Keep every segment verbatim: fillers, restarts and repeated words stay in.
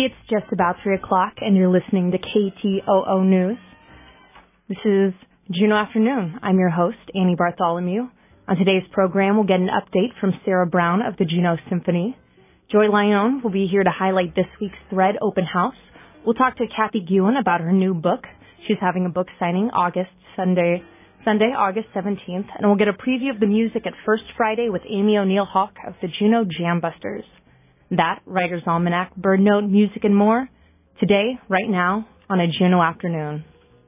It's just about three o'clock, and you're listening to K T O O News. This is Juneau Afternoon. I'm your host, Annie Bartholomew. On today's program, we'll get an update from Sarah Brown of the Juneau Symphony. Joy Lyon will be here to highlight this week's Thread Open House. We'll talk to Kathy Guin about her new book. She's having a book signing August Sunday, Sunday, August seventeenth, and we'll get a preview of the music at First Friday with Amy O'Neill Hawk of the Juneau Jam Busters. That, Writer's Almanac, Bird Note, music, and more. Today, right now, on a Juneau Afternoon.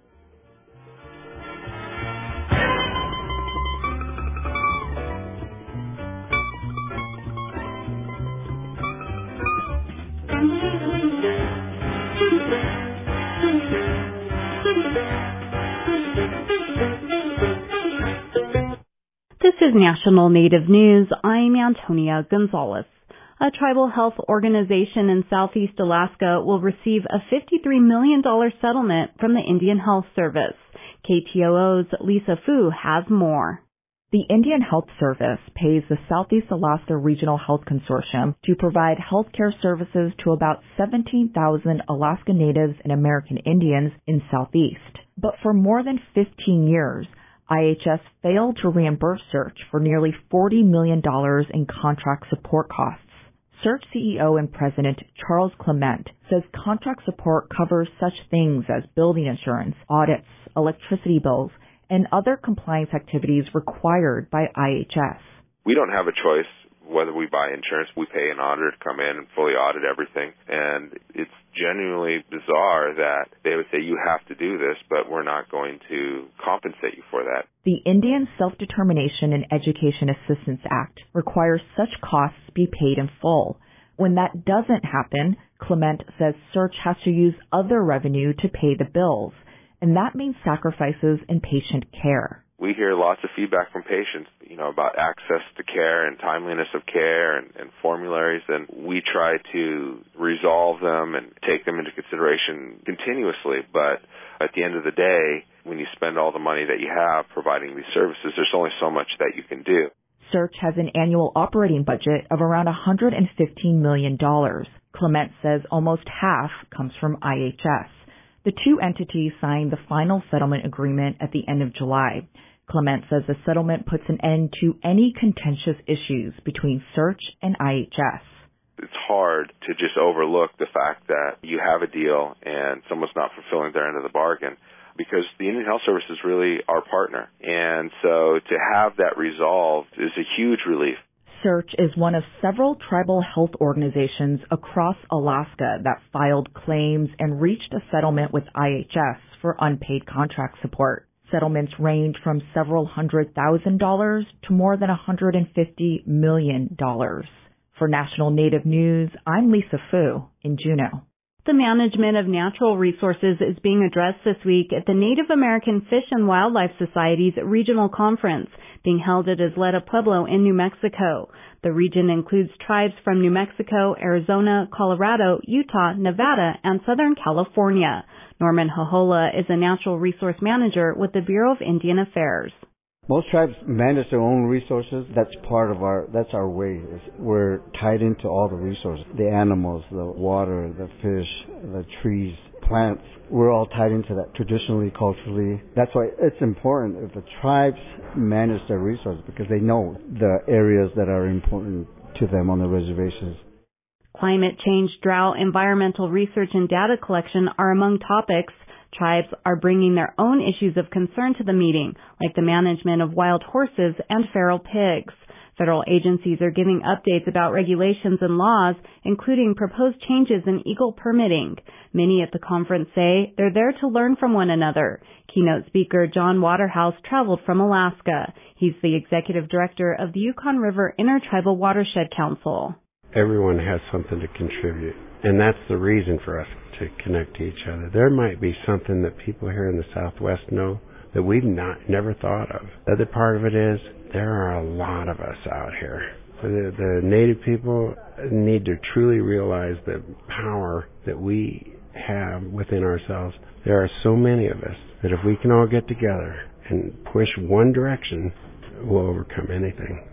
This is National Native News. I'm Antonia Gonzalez. A tribal health organization in southeast Alaska will receive a fifty-three million dollars settlement from the Indian Health Service. K T O O's Lisa Fu has more. The Indian Health Service pays the Southeast Alaska Regional Health Consortium to provide health care services to about seventeen thousand Alaska Natives and American Indians in Southeast. But for more than fifteen years, I H S failed to reimburse Search for nearly forty million dollars in contract support costs. Search C E O and President Charles Clement says contract support covers such things as building insurance, audits, electricity bills, and other compliance activities required by I H S. We don't have a choice whether we buy insurance. We pay an auditor to come in and fully audit everything. And it's genuinely bizarre that they would say, you have to do this, but we're not going to compensate you for that. The Indian Self-Determination and Education Assistance Act requires such costs be paid in full. When that doesn't happen, Clement says Search has to use other revenue to pay the bills, and that means sacrifices in patient care. We hear lots of feedback from patients, you know, about access to care and timeliness of care and, and formularies, and we try to resolve them and take them into consideration continuously. But at the end of the day, when you spend all the money that you have providing these services, there's only so much that you can do. Search has an annual operating budget of around one hundred fifteen million dollars. Clement says almost half comes from I H S. The two entities signed the final settlement agreement at the end of July. Clement says the settlement puts an end to any contentious issues between Search and I H S. It's hard to just overlook the fact that you have a deal and someone's not fulfilling their end of the bargain, because the Indian Health Service is really our partner. And so to have that resolved is a huge relief. Search is one of several tribal health organizations across Alaska that filed claims and reached a settlement with I H S for unpaid contract support. Settlements range from several hundred thousand dollars to more than one hundred fifty million dollars. For National Native News, I'm Lisa Fu in Juneau. The management of natural resources is being addressed this week at the Native American Fish and Wildlife Society's regional conference being held at Isleta Pueblo in New Mexico. The region includes tribes from New Mexico, Arizona, Colorado, Utah, Nevada, and Southern California. Norman Hohola is a natural resource manager with the Bureau of Indian Affairs. Most tribes manage their own resources. That's part of our, that's our way. We're tied into all the resources, the animals, the water, the fish, the trees, plants. We're all tied into that traditionally, culturally. That's why it's important if the tribes manage their resources, because they know the areas that are important to them on the reservations. Climate change, drought, environmental research, and data collection are among topics. Tribes are bringing their own issues of concern to the meeting, like the management of wild horses and feral pigs. Federal agencies are giving updates about regulations and laws, including proposed changes in eagle permitting. Many at the conference say they're there to learn from one another. Keynote speaker John Waterhouse traveled from Alaska. He's the executive director of the Yukon River Intertribal Watershed Council. Everyone has something to contribute, and that's the reason for us to connect to each other. There might be something that people here in the Southwest know that we've not never thought of. The other part of it is there are a lot of us out here. The, the Native people need to truly realize the power that we have within ourselves. There are so many of us that if we can all get together and push one direction, we'll overcome anything.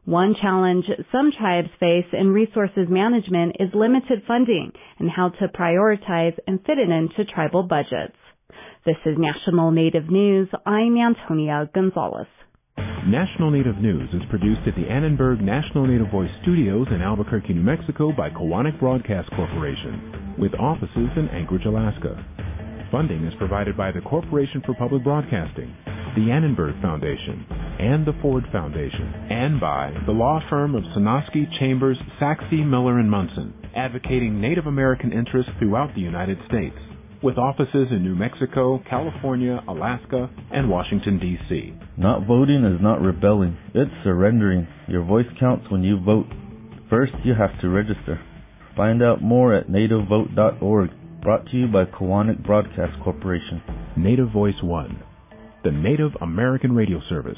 One challenge some tribes face in resources management is limited funding and how to prioritize and fit it into tribal budgets. This is National Native News. I'm Antonia Gonzalez. National Native News is produced at the Annenberg National Native Voice Studios in Albuquerque, New Mexico by Koahnic Broadcast Corporation, with offices in Anchorage, Alaska. Funding is provided by the Corporation for Public Broadcasting, the Annenberg Foundation, and the Ford Foundation, and by the law firm of Sonosky, Chambers, Saxe, Miller and Munson, advocating Native American interests throughout the United States, with offices in New Mexico, California, Alaska, and Washington, D C Not voting is not rebelling. It's surrendering. Your voice counts when you vote. First, you have to register. Find out more at native vote dot org. Brought to you by Koahnic Broadcast Corporation. Native Voice One, the Native American radio service.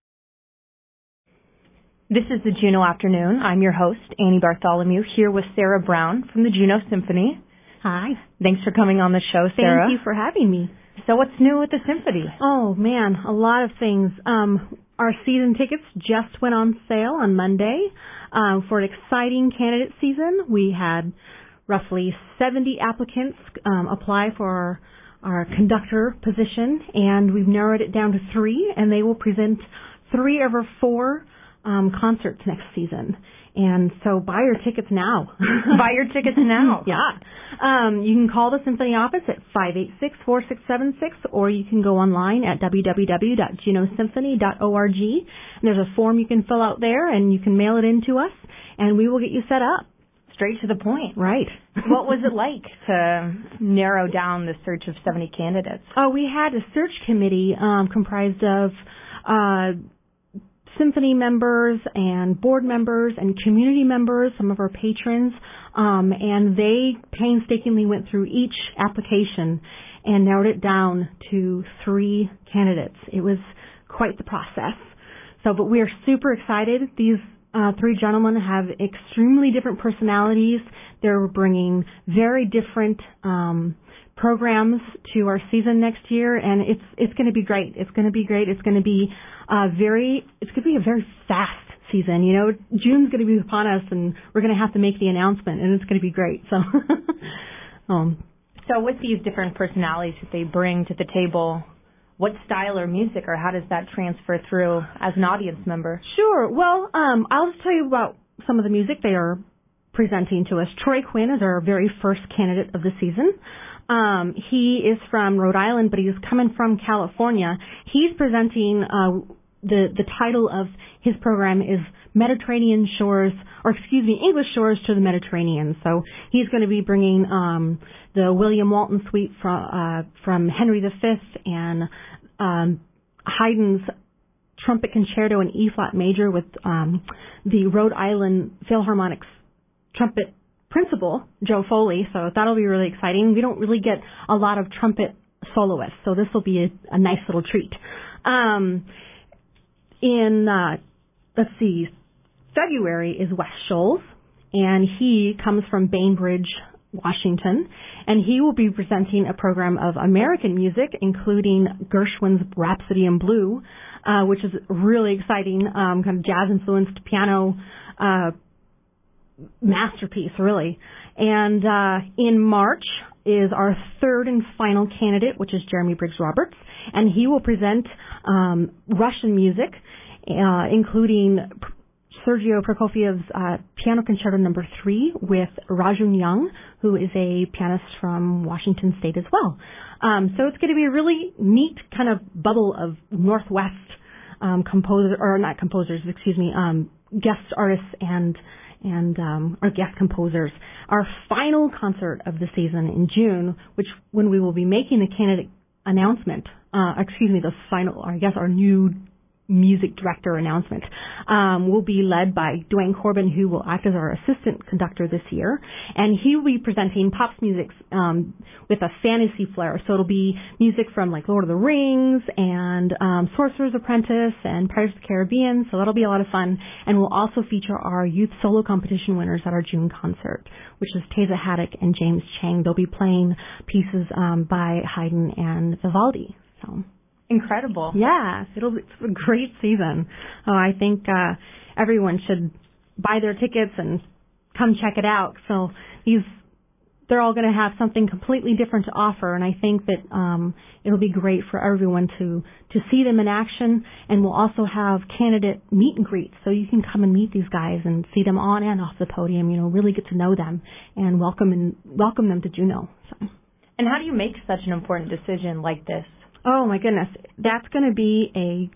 This is the Juneau Afternoon. I'm your host, Annie Bartholomew, here with Sarah Brown from the Juneau Symphony. Hi. Thanks for coming on the show, Sarah. Thank you for having me. So what's new with the Symphony? Oh, man, a lot of things. Um, our season tickets just went on sale on Monday um, for an exciting candidate season. We had roughly seventy applicants um, apply for our, our conductor position, and we've narrowed it down to three, and they will present three of our four um, concerts next season. And so buy your tickets now. Buy your tickets now. Yeah. Um, you can call the Symphony office at five eight six, four six seven six, or you can go online at w w w dot juneau symphony dot org. And there's a form you can fill out there, and you can mail it in to us, and we will get you set up. Straight to the point. Right. What was it like to narrow down the search of seventy candidates? Oh, we had a search committee um, comprised of uh, Symphony members and board members and community members, some of our patrons, um, and they painstakingly went through each application and narrowed it down to three candidates. It was quite the process. So, but we are super excited. These Uh, three gentlemen have extremely different personalities. They're bringing very different um, programs to our season next year, and it's it's going to be great. It's going to be great. It's going to be uh, very. It's going to be a very fast season. You know, June's going to be upon us, and we're going to have to make the announcement, and it's going to be great. So, um, so with these different personalities that they bring to the table, what style or music, or how does that transfer through as an audience member? Sure. Well, um, I'll just tell you about some of the music they are presenting to us. Troy Quinn is our very first candidate of the season. Um, he is from Rhode Island, but he's coming from California. He's presenting uh, the the title of his program is Mediterranean Shores, or excuse me, English Shores to the Mediterranean. So he's going to be bringing um, the William Walton Suite from uh, from Henry the Fifth and um, Haydn's Trumpet Concerto in E flat major with um, the Rhode Island Philharmonic's trumpet principal, Joe Foley. So that'll be really exciting. We don't really get a lot of trumpet soloists, so this will be a, a nice little treat. Um, in uh, let's see. February is Wes Scholes, and he comes from Bainbridge, Washington, and he will be presenting a program of American music, including Gershwin's Rhapsody in Blue, uh, which is really exciting, um, kind of jazz-influenced piano uh, masterpiece, really. And uh, in March is our third and final candidate, which is Jeremy Briggs Roberts, and he will present um, Russian music, uh, including Sergio Prokofiev's uh, Piano Concerto Number Three with Rajun Young, who is a pianist from Washington State as well. Um, so it's going to be a really neat kind of bubble of Northwest um, composer, or not composers, excuse me, um, guest artists and and um, our guest composers. Our final concert of the season in June, which when we will be making the candidate announcement, uh, excuse me, the final, or I guess our new music director announcement, um, will be led by Dwayne Corbin, who will act as our assistant conductor this year. And he will be presenting Pops music um, with a fantasy flair. So it'll be music from like Lord of the Rings and um, Sorcerer's Apprentice and Pirates of the Caribbean. So that'll be a lot of fun. And we'll also feature our youth solo competition winners at our June concert, which is Teza Haddock and James Chang. They'll be playing pieces um, by Haydn and Vivaldi. So. incredible. Yeah, it'll it's a great season. Oh, I think uh, everyone should buy their tickets and come check it out. So these they're all going to have something completely different to offer, and I think that um, it'll be great for everyone to to see them in action. And we'll also have candidate meet and greets, so you can come and meet these guys and see them on and off the podium. You know, really get to know them and welcome and welcome them to Juneau. So. And how do you make such an important decision like this? Oh my goodness, that's going to be a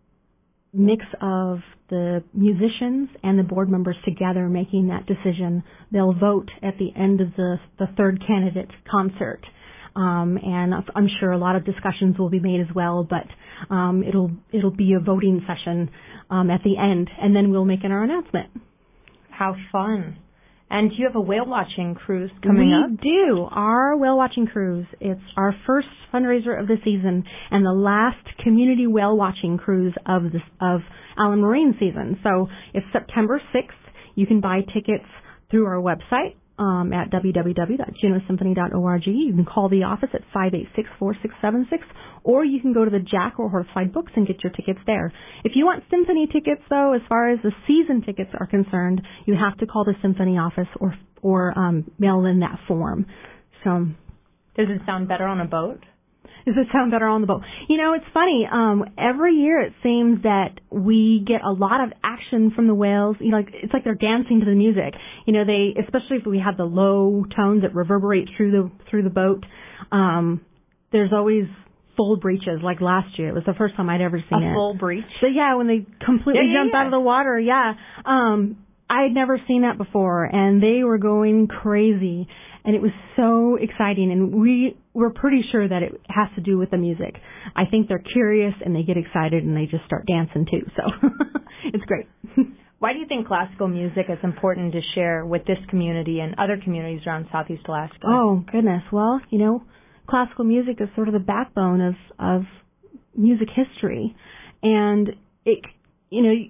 mix of the musicians and the board members together making that decision. They'll vote at the end of the, the third candidate concert. Um, and I'm sure a lot of discussions will be made as well, but um, it'll it'll be a voting session um, at the end, and then we'll make our announcement. How fun. And you have a whale watching cruise coming we up? We do. Our whale watching cruise. It's our first fundraiser of the season and the last community whale watching cruise of this of Allen Marine season. So it's September sixth. You can buy tickets through our website um, at w w w dot juneau symphony dot org. You can call the office at five eight six, four six seven six, or you can go to the Jack or Horsefly Books and get your tickets there. If you want symphony tickets, though, as far as the season tickets are concerned, you have to call the symphony office or or um, mail in that form. So, does it sound better on a boat? Does it sound better on the boat? You know, it's funny. Um, every year it seems that we get a lot of action from the whales. You know, like, it's like they're dancing to the music. You know, they, especially if we have the low tones that reverberate through the through the boat. Um, there's always full breaches. Like last year, it was the first time I'd ever seen a it. A full breach? So yeah, when they completely yeah, yeah, jumped yeah. out of the water. Yeah. Um, I had never seen that before, and they were going crazy, and it was so exciting, and we were pretty sure that it has to do with the music. I think they're curious, and they get excited, and they just start dancing, too, so it's great. Why do you think classical music is important to share with this community and other communities around Southeast Alaska? Oh, goodness. Well, you know, classical music is sort of the backbone of, of music history, and it, you know,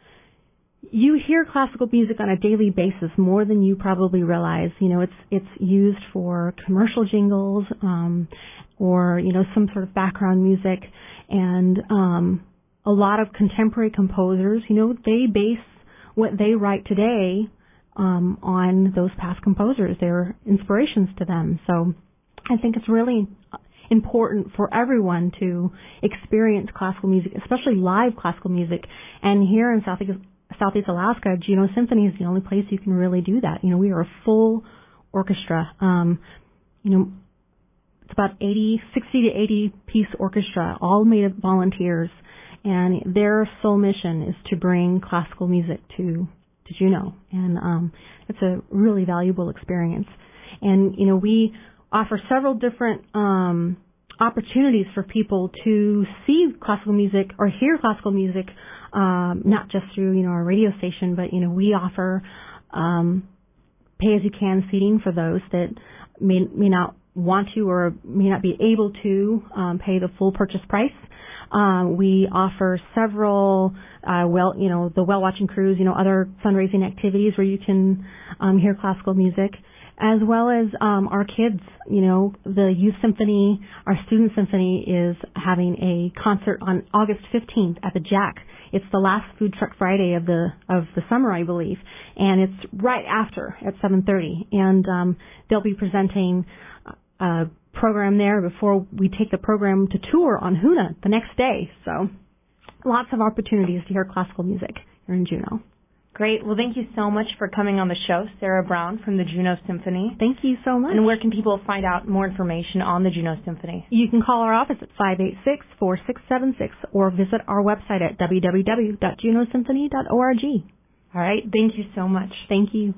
you hear classical music on a daily basis more than you probably realize. You know, it's it's used for commercial jingles, um, or you know, some sort of background music, and um, a lot of contemporary composers, you know, they base what they write today um, on those past composers. They're inspirations to them. So, I think it's really important for everyone to experience classical music, especially live classical music. And here in Southeast Southeast Alaska, Juneau Symphony is the only place you can really do that. You know, we are a full orchestra. Um, you know, it's about eighty, sixty to eighty piece orchestra, all made of volunteers, and their sole mission is to bring classical music to to Juneau, and um, it's a really valuable experience. And you know, we offer several different um, opportunities for people to see classical music or hear classical music. Um, not just through, you know, our radio station, but, you know, we offer um, pay-as-you-can seating for those that may, may not want to or may not be able to um, pay the full purchase price. Um, we offer several, uh, well, you know, the whale watching cruise, you know, other fundraising activities where you can um, hear classical music, as well as um, our kids. You know, the youth symphony, our student symphony is having a concert on August fifteenth at the Jack. It's the last Food Truck Friday of the of the summer, I believe, and it's right after at seven thirty. And um, they'll be presenting a program there before we take the program to tour on Hoonah the next day. So lots of opportunities to hear classical music here in Juneau. Great. Well, thank you so much for coming on the show, Sarah Brown from the Juneau Symphony. Thank you so much. And where can people find out more information on the Juneau Symphony? You can call our office at five eight six, four six seven six or visit our website at w w w dot juneau symphony dot org. All right. Thank you so much. Thank you.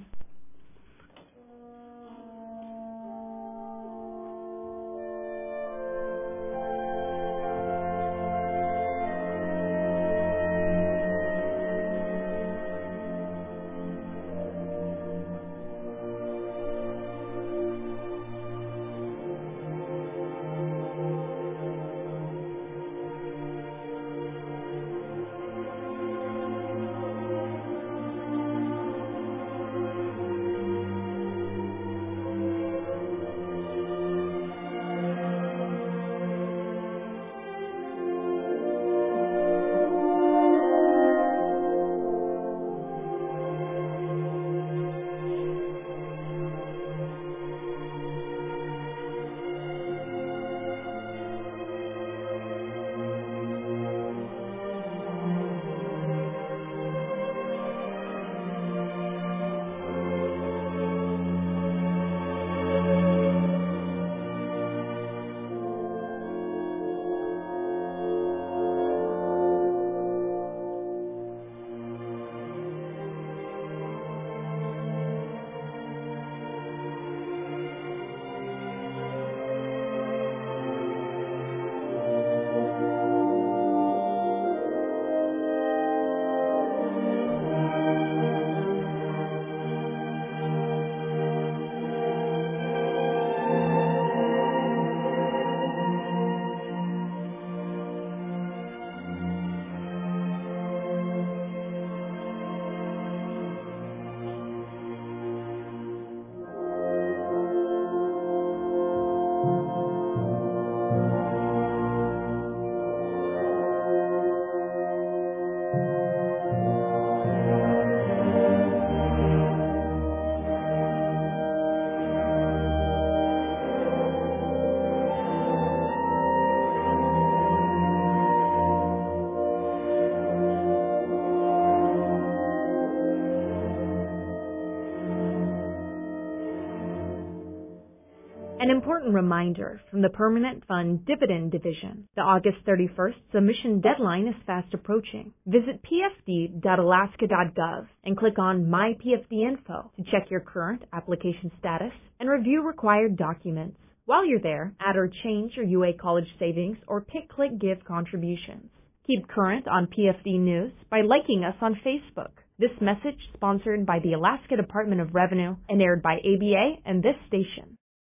important reminder from the Permanent Fund Dividend Division. The August thirty-first submission deadline is fast approaching. Visit p f d dot alaska dot gov and click on My P F D Info to check your current application status and review required documents. While you're there, add or change your U A College savings or pick click give contributions. Keep current on P F D News by liking us on Facebook. This message sponsored by the Alaska Department of Revenue and aired by A B A and this station.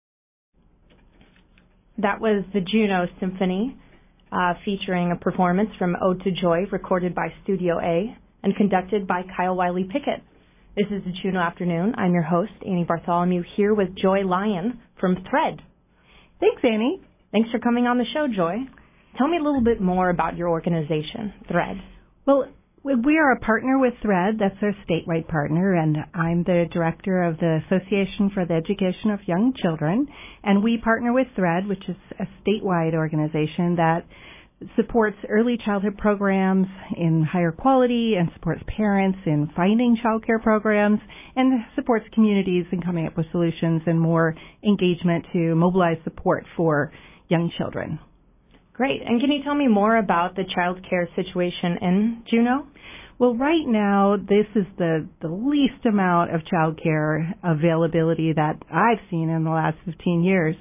That was the Juneau Symphony, uh, featuring a performance from Ode to Joy, recorded by Studio A and conducted by Kyle Wiley Pickett. This is the Juneau Afternoon. I'm your host, Annie Bartholomew, here with Joy Lyon from Thread. Thanks, Annie. Thanks for coming on the show, Joy. Tell me a little bit more about your organization, Thread. Well, we are a partner with Thread. That's our statewide partner, and I'm the director of the Association for the Education of Young Children. And we partner with Thread, which is a statewide organization that supports early childhood programs in higher quality and supports parents in finding child care programs and supports communities in coming up with solutions and more engagement to mobilize support for young children. Great. And can you tell me more about the child care situation in Juneau? Well, right now, this is the, the least amount of child care availability that I've seen in the last fifteen years.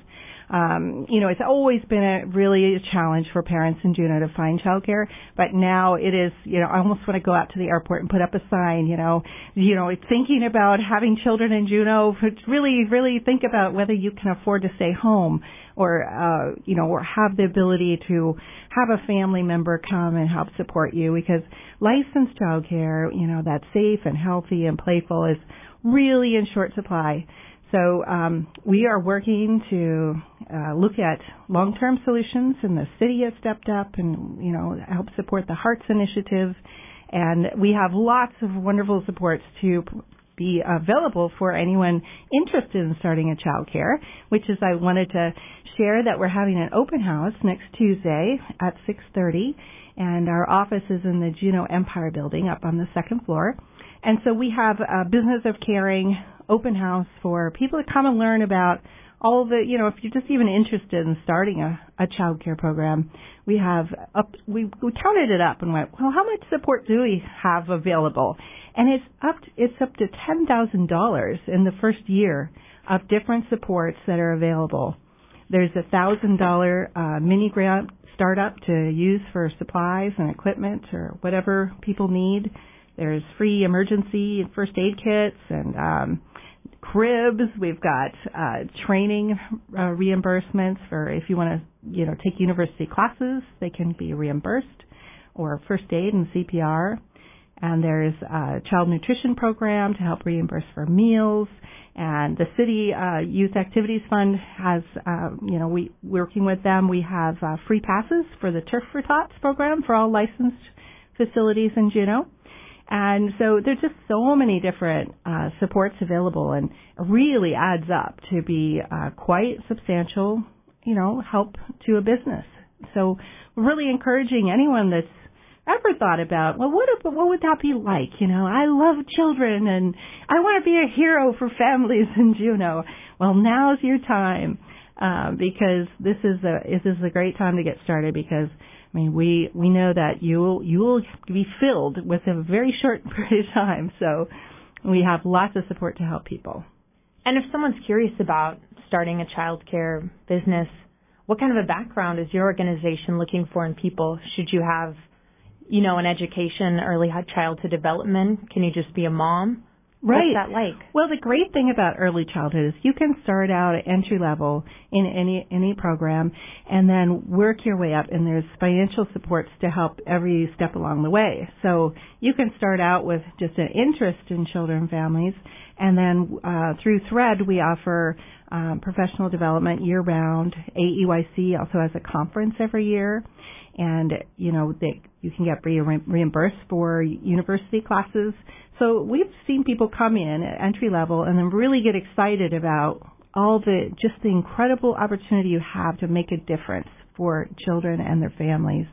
Um, you know, it's always been a really a challenge for parents in Juneau to find childcare, but now it is, you know, I almost want to go out to the airport and put up a sign, you know, you know, thinking about having children in Juneau, really, really think about whether you can afford to stay home or, uh, you know, or have the ability to have a family member come and help support you, because licensed childcare, you know, that's safe and healthy and playful is really in short supply. So um, we are working to uh, look at long-term solutions, and the city has stepped up and, you know, help support the Hearts Initiative. And we have lots of wonderful supports to be available for anyone interested in starting a child care, which is I wanted to share that we're having an open house next Tuesday at six thirty, and our office is in the Juneau Empire Building up on the second floor. And so we have a Business of Caring open house for people to come and learn about all the, you know, if you're just even interested in starting a, a child care program. We have up, we, we counted it up and went, well, how much support do we have available? And it's up, to, it's up to ten thousand dollars in the first year of different supports that are available. There's a one thousand dollars uh, mini grant startup to use for supplies and equipment or whatever people need. There's free emergency and first aid kits and um, cribs. We've got uh, training uh, reimbursements for if you want to, you know, take university classes, they can be reimbursed, or first aid and C P R. And there's a child nutrition program to help reimburse for meals. And the city uh, Youth Activities Fund has, uh, you know, we working with them. We have uh, free passes for the Turf for Tots program for all licensed facilities in Juneau. And so there's just so many different uh, supports available, and it really adds up to be uh, quite substantial, you know, help to a business. So we're really encouraging anyone that's ever thought about, well, what what would that be like? You know, I love children and I want to be a hero for families in Juneau. Well, now's your time uh, because this is a this is a great time to get started, because I mean, we, we know that you will, you will be filled with a very short period of time, so we have lots of support to help people. And if someone's curious about starting a child care business, what kind of a background is your organization looking for in people? Should you have, you know, an education, early childhood development? Can you just be a mom? Right. What's that like? Well, the great thing about early childhood is you can start out at entry level in any any program and then work your way up, and there's financial supports to help every step along the way. So you can start out with just an interest in children and families, and then uh, through Thread we offer um, professional development year-round. A E Y C also has a conference every year, and you know they, you can get re- reimbursed for university classes. So we've seen people come in at entry level and then really get excited about all the, just the incredible opportunity you have to make a difference for children and their families.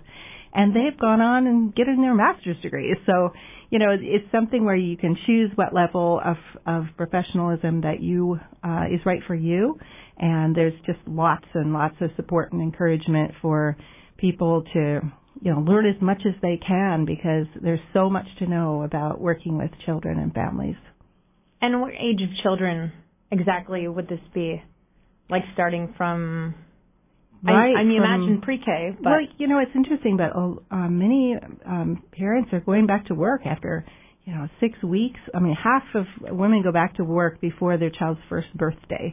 and they've gone on and getting their master's degrees. So, you know, it's something where you can choose what level of, of professionalism that you uh, is right for you. And there's just lots and lots of support and encouragement for people to, you know, learn as much as they can, because there's so much to know about working with children and families. And what age of children exactly would this be? Like starting from, right, I, I mean, from, imagine pre-K. But well, you know, it's interesting, but uh, many um, parents are going back to work after, you know, six weeks. I mean, half of women go back to work before their child's first birthday.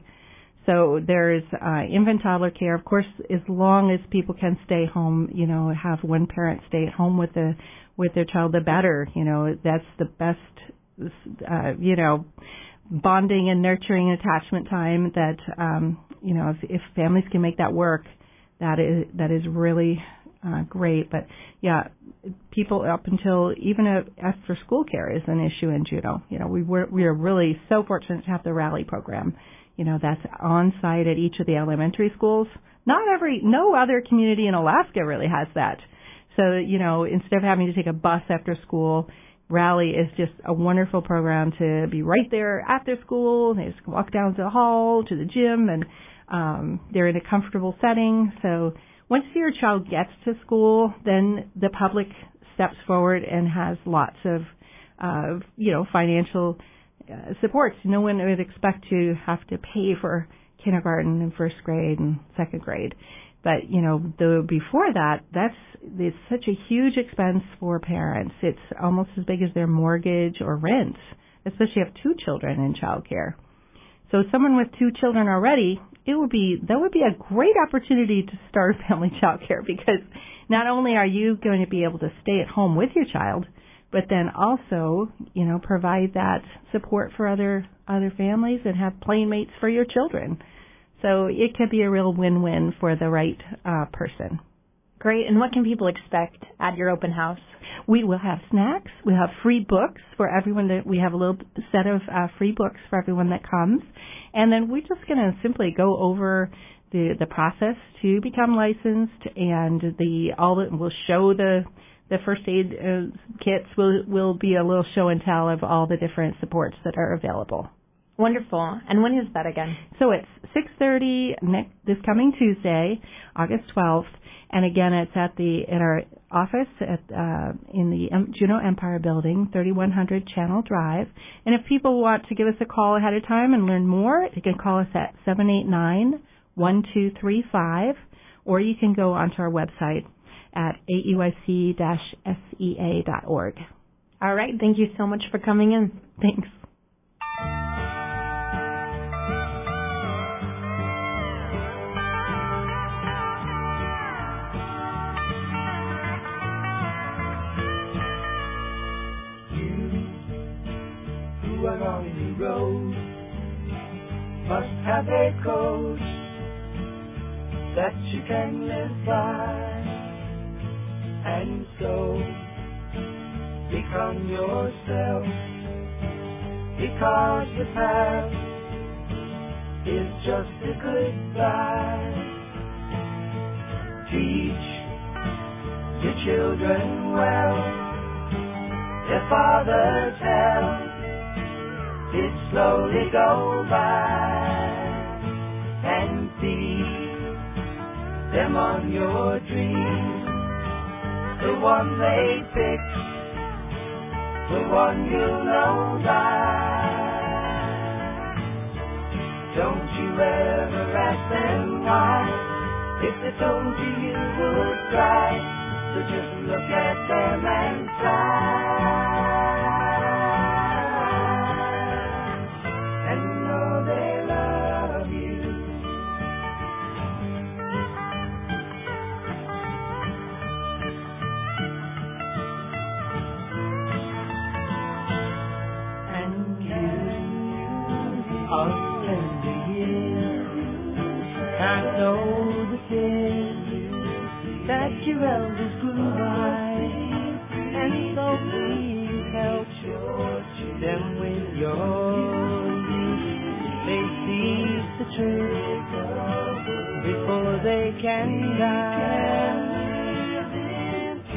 So there's uh, infant toddler care. Of course, as long as people can stay home, you know, have one parent stay at home with the with their child, the better. You know, that's the best, uh, you know, bonding and nurturing attachment time that, um, you know, if, if families can make that work, that is that is really uh, great. But yeah, people up until even after school care is an issue in Juneau. You know, we were we are really so fortunate to have the Rally program. You know, that's on site at each of the elementary schools. Not every, no other community in Alaska really has that. So, you know, instead of having to take a bus after school, Rally is just a wonderful program to be right there at their school. They just walk down to the hall, to the gym, and um, they're in a comfortable setting. So once your child gets to school, then the public steps forward and has lots of, uh, you know, financial Uh, supports. No one would expect to have to pay for kindergarten and first grade and second grade. But, you know, the, before that, that's, it's such a huge expense for parents. It's almost as big as their mortgage or rent, especially if you have two children in childcare. So someone with two children already, it would be, that would be a great opportunity to start family childcare, because not only are you going to be able to stay at home with your child, but then also, you know, provide that support for other other families and have playmates for your children. So it could be a real win-win for the right uh, person. Great. And what can people expect at your open house? We will have snacks. We'll have free books for everyone. That we have a little set of uh, free books for everyone that comes. And then we're just going to simply go over the the process to become licensed, and the all that we'll show the The first aid uh, kits will will be a little show and tell of all the different supports that are available. Wonderful. And when is that again? So it's six thirty next this coming Tuesday, August twelfth, and again it's at the at our office at uh, in the Juneau Empire Building, thirty-one hundred Channel Drive. And if people want to give us a call ahead of time and learn more, you can call us at seven eight nine, one two three five, or you can go onto our website at A E Y C dash S E A dot org. All right. Thank you so much for coming in. Thanks. You who are on the road must have a code that you can live by. And so, become yourself, because the past is just a goodbye. Teach your children well, their father's help did slowly go by, and feed them on your dreams. The one they pick, the one you know by. Don't you ever ask them why. If they told you, you would cry. So just look at them and try. And know they love you. Of tender years, can't know the kids that your elders grew by, and so please help them with your youth. They seize the truth before they can die.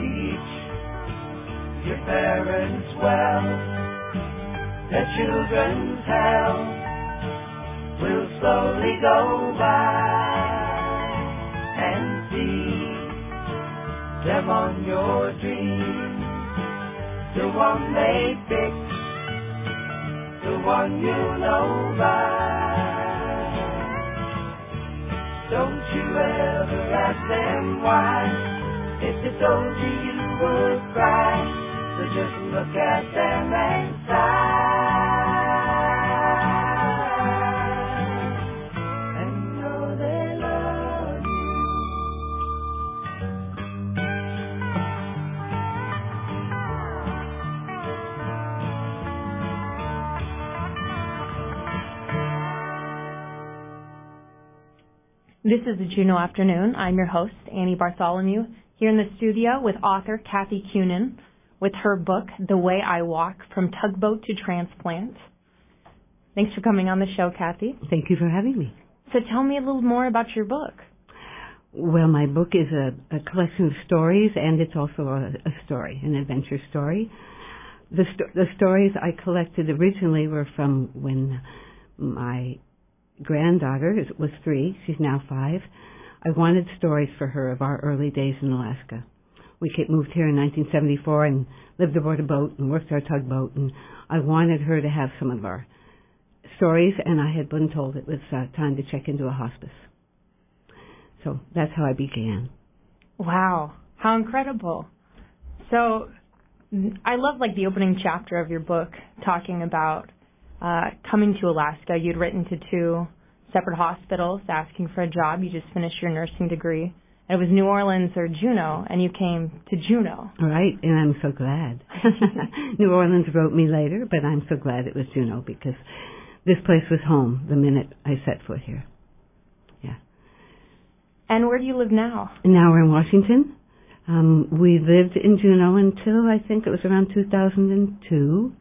their parents well. Their children's hell will slowly go by, and see them on your dreams. The one they pick, the one you know by. Don't you ever ask them why. If they told you, you would cry. So just look at them and sigh, and know they love you. This is the Juneau Afternoon. I'm your host, Annie Bartholomew, here in the studio with author Kathy Kunin with her book, The Way I Walk, From Tugboat to Transplant. Thanks for coming on the show, Kathy. Thank you for having me. So tell me a little more about your book. Well, my book is a, a collection of stories, and it's also a, a story, an adventure story. The, sto- the stories I collected originally were from when my granddaughter was three. She's now five. I wanted stories for her of our early days in Alaska. We moved here in nineteen seventy-four and lived aboard a boat and worked our tugboat, and I wanted her to have some of our stories, and I had been told it was uh, time to check into a hospice. So that's how I began. Wow, how incredible. So I love like the opening chapter of your book talking about Uh, coming to Alaska. You'd written to two separate hospitals asking for a job. You just finished your nursing degree. And it was New Orleans or Juneau, and you came to Juneau. Right, and I'm so glad. New Orleans wrote me later, but I'm so glad it was Juneau because this place was home the minute I set foot here. Yeah. And where do you live now? Now we're in Washington. Um, we lived in Juneau until I think it was around two thousand two.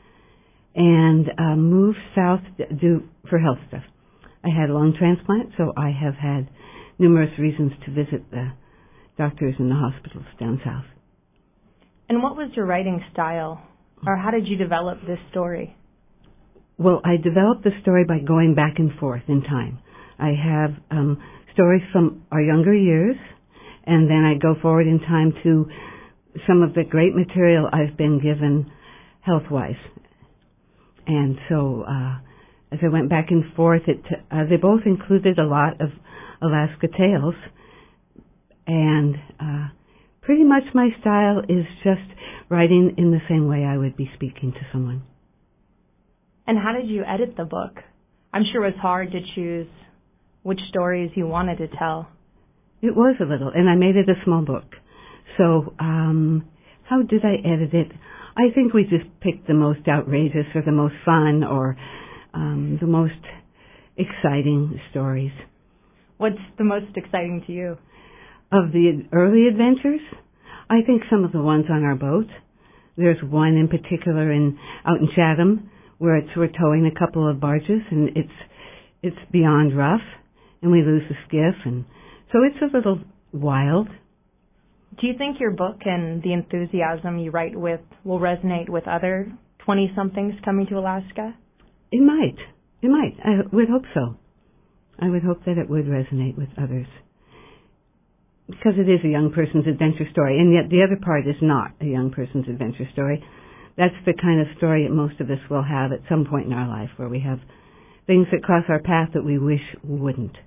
And uh, moved south to do for health stuff. I had a lung transplant, so I have had numerous reasons to visit the doctors in the hospitals down south. And what was your writing style, or how did you develop this story? Well, I developed the story by going back and forth in time. I have um, stories from our younger years, and then I go forward in time to some of the great material I've been given health-wise. And so, uh, as I went back and forth, it, uh, they both included a lot of Alaska tales. And, uh, pretty much my style is just writing in the same way I would be speaking to someone. And how did you edit the book? I'm sure it was hard to choose which stories you wanted to tell. It was a little, and I made it a small book. So, um, how did I edit it? I think we just picked the most outrageous or the most fun or um, the most exciting stories. What's the most exciting to you? Of the early adventures, I think some of the ones on our boat. There's one in particular in out in Chatham where it's we're towing a couple of barges and it's it's beyond rough and we lose the skiff, and so it's a little wild. Do you think your book and the enthusiasm you write with will resonate with other twenty-somethings coming to Alaska? It might. It might. I would hope so. I would hope that it would resonate with others. Because it is a young person's adventure story, and yet the other part is not a young person's adventure story. That's the kind of story that most of us will have at some point in our life, where we have things that cross our path that we wish wouldn't.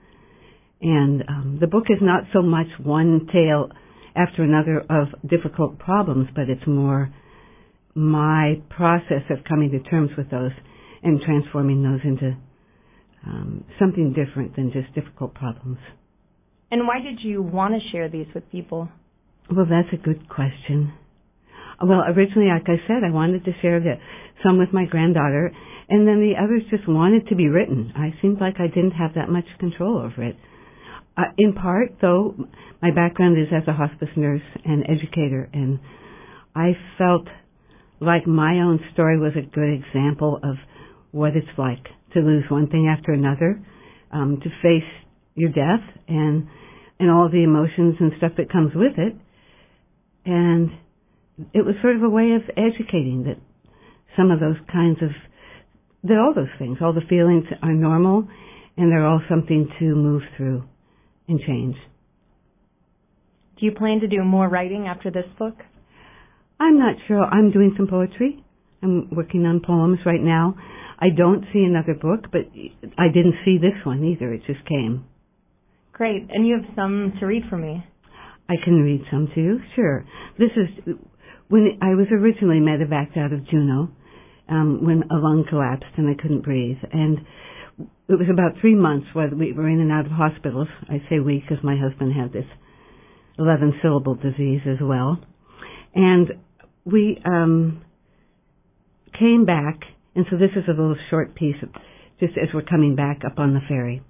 And um, the book is not so much one tale after another of difficult problems, but it's more my process of coming to terms with those and transforming those into um, something different than just difficult problems. And why did you want to share these with people? Well, that's a good question. Well, originally, like I said, I wanted to share the, some with my granddaughter, and then the others just wanted to be written. I seemed like I didn't have that much control over it. Uh, in part, though, my background is as a hospice nurse and educator, and I felt like my own story was a good example of what it's like to lose one thing after another, um, to face your death and and all the emotions and stuff that comes with it, and it was sort of a way of educating that some of those kinds of, that all those things, all the feelings are normal, and they're all something to move through and change. Do you plan to do more writing after this book? I'm not sure. I'm doing some poetry. I'm working on poems right now. I don't see another book, but I didn't see this one either. It just came. Great. And you have some to read for me. I can read some to you, sure. This is, when I was originally medevaced out of Juneau, um, when a lung collapsed and I couldn't breathe. And it was about three months while we were in and out of hospitals. I say we because my husband had this eleven-syllable disease as well. And we um, came back, and so this is a little short piece, of, just as we're coming back up on the ferry.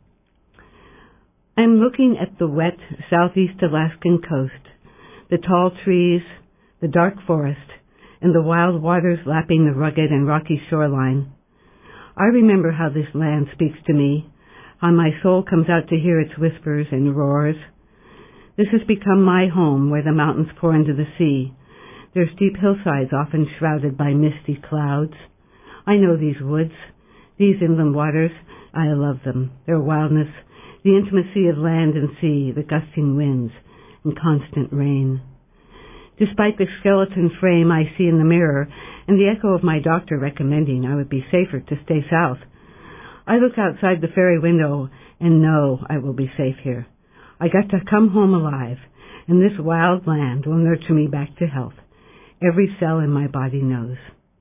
I'm looking at the wet southeast Alaskan coast, the tall trees, the dark forest, and the wild waters lapping the rugged and rocky shoreline. I remember how this land speaks to me, how my soul comes out to hear its whispers and roars. This has become my home where the mountains pour into the sea, their steep hillsides often shrouded by misty clouds. I know these woods, these inland waters. I love them, their wildness, the intimacy of land and sea, the gusting winds, and constant rain. Despite the skeleton frame I see in the mirror and the echo of my doctor recommending I would be safer to stay south, I look outside the ferry window and know I will be safe here. I got to come home alive, and this wild land will nurture me back to health. Every cell in my body knows.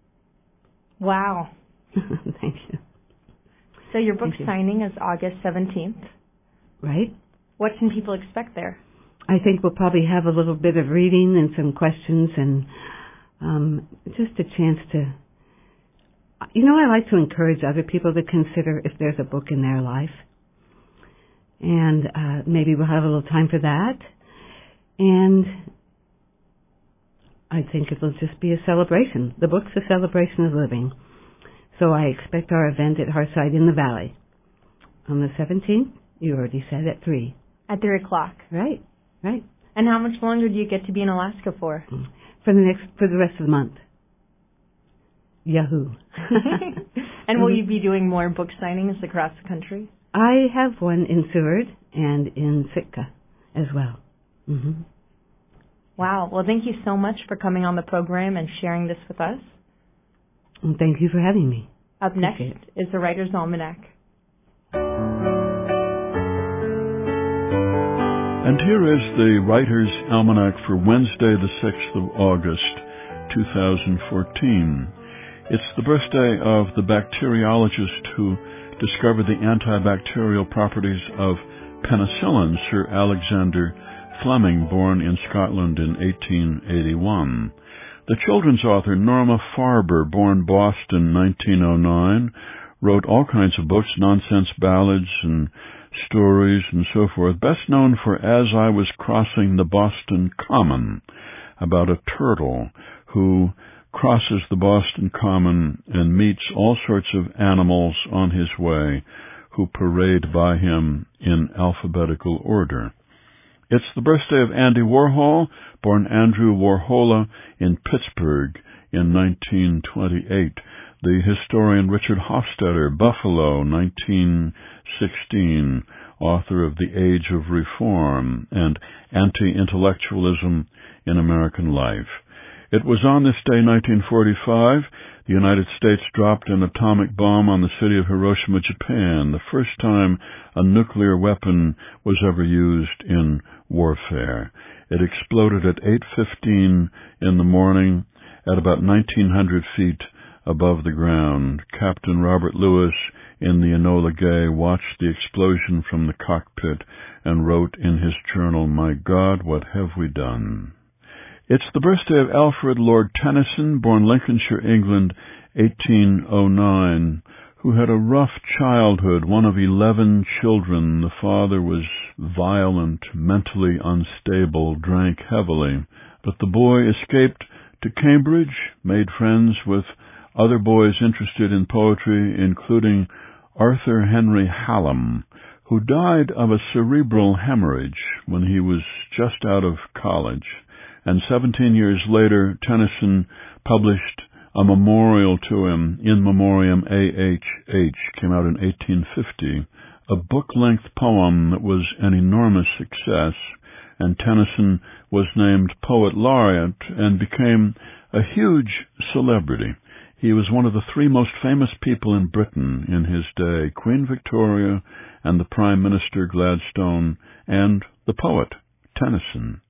Wow. Thank you. So your book Thank you. signing is August seventeenth. Right. What can people expect there? I think we'll probably have a little bit of reading and some questions and um, just a chance to, you know, I like to encourage other people to consider if there's a book in their life. And uh, maybe we'll have a little time for that. And I think it'll just be a celebration. The book's a celebration of living. So I expect our event at Hearthside in the Valley on the seventeenth, you already said, at three. At three o'clock. Right, right. And how much longer do you get to be in Alaska for? For the next, for the rest of the month. Yahoo. And will you be doing more book signings across the country? I have one in Seward and in Sitka as well. Mm-hmm. Wow. Well, thank you so much for coming on the program and sharing this with us. And thank you for having me. Up next is the Writer's Almanac. And here is the Writer's Almanac for Wednesday, the sixth of August, two thousand fourteen. It's the birthday of the bacteriologist who discovered the antibacterial properties of penicillin, Sir Alexander Fleming, born in Scotland in eighteen eighty-one. The children's author Norma Farber, born Boston nineteen oh nine, wrote all kinds of books, nonsense ballads and stories and so forth, best known for As I Was Crossing the Boston Common, about a turtle who crosses the Boston Common and meets all sorts of animals on his way who parade by him in alphabetical order. It's the birthday of Andy Warhol, born Andrew Warhola in Pittsburgh in nineteen twenty-eight. The historian Richard Hofstadter, Buffalo, nineteen sixteen, author of The Age of Reform and Anti-Intellectualism in American Life. It was on this day, nineteen forty-five, the United States dropped an atomic bomb on the city of Hiroshima, Japan, the first time a nuclear weapon was ever used in warfare. It exploded at eight fifteen in the morning at about nineteen hundred feet above the ground. Captain Robert Lewis in the Enola Gay watched the explosion from the cockpit and wrote in his journal, "My God, what have we done?" It's the birthday of Alfred Lord Tennyson, born Lincolnshire, England, eighteen oh nine, who had a rough childhood, one of eleven children. The father was violent, mentally unstable, drank heavily. But the boy escaped to Cambridge, made friends with other boys interested in poetry, including Arthur Henry Hallam, who died of a cerebral hemorrhage when he was just out of college. And seventeen years later, Tennyson published a memorial to him, In Memoriam A H H, came out in eighteen fifty, a book-length poem that was an enormous success, and Tennyson was named Poet Laureate and became a huge celebrity. He was one of the three most famous people in Britain in his day, Queen Victoria and the Prime Minister Gladstone and the poet Tennyson.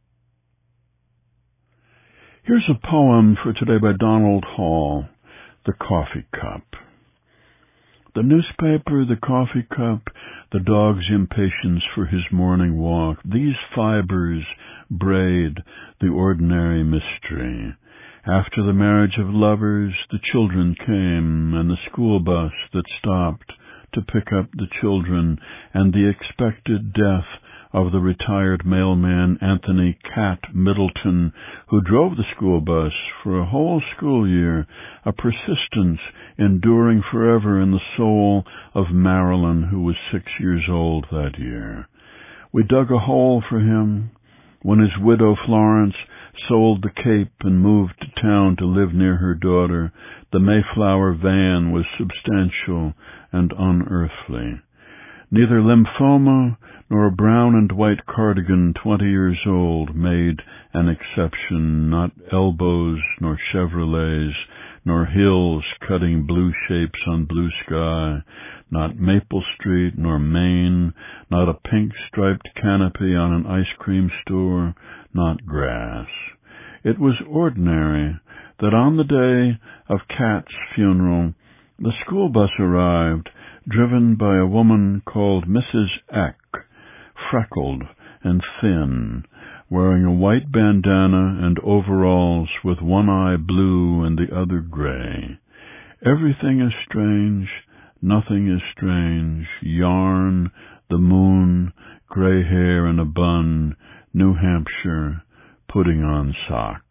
Here's a poem for today by Donald Hall, The Coffee Cup. The newspaper, the coffee cup, the dog's impatience for his morning walk, these fibers braid the ordinary mystery. After the marriage of lovers, the children came, and the school bus that stopped to pick up the children, and the expected death of the retired mailman Anthony Cat Middleton, who drove the school bus for a whole school year, a persistence enduring forever in the soul of Marilyn, who was six years old that year. We dug a hole for him when his widow Florence sold the Cape and moved to town to live near her daughter. The Mayflower van was substantial and unearthly. Neither lymphoma nor a brown and white cardigan twenty years old made an exception, not elbows nor Chevrolets, nor hills cutting blue shapes on blue sky, not Maple Street nor Maine, not a pink-striped canopy on an ice cream store, not grass. It was ordinary that on the day of Cat's funeral, the school bus arrived, driven by a woman called Missus Eck, freckled and thin, wearing a white bandana and overalls with one eye blue and the other gray. Everything is strange, nothing is strange, yarn, the moon, gray hair in a bun, New Hampshire, putting on socks.